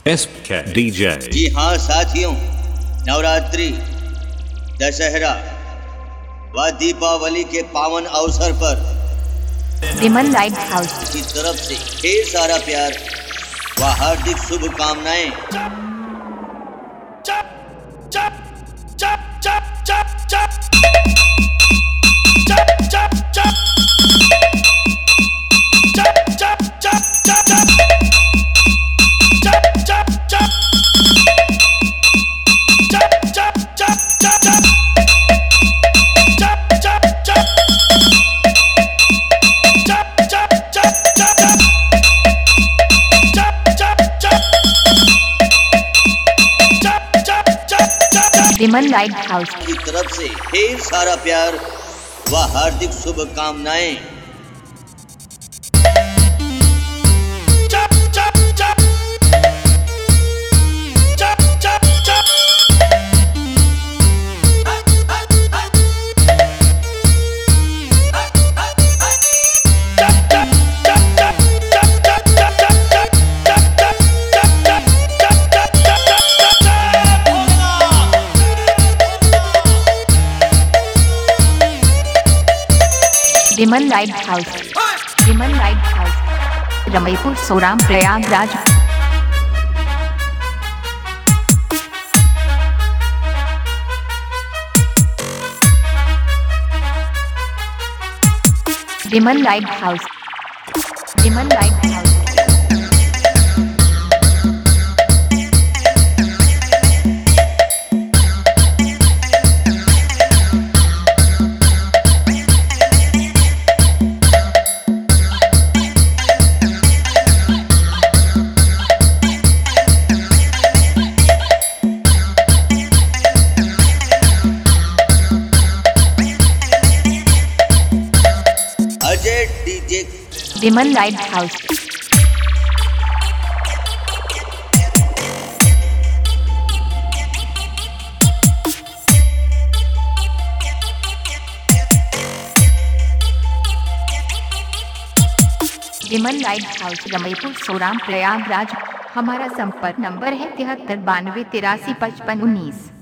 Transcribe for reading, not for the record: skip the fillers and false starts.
SK DJ। जी हाँ साथियों, नवरात्रि, दशहरा व दीपावली के पावन अवसर पर विमल लाइट हाउस की तरफ से ढेर सारा प्यार व हार्दिक शुभकामनाएं। विमल लाइट हाउस की तरफ से ढेर सारा प्यार व हार्दिक शुभकामनाएं। Vimal light house, Vimal light house, Ramaipur, Soram, Prayagraj. Vimal light house, Vimal light house. Ajay DJ. Vimal light house, Vimal light house, Ramaipur, Soram, Prayagraj. हमारा संपर्क नंबर है 73 92 83 55 19।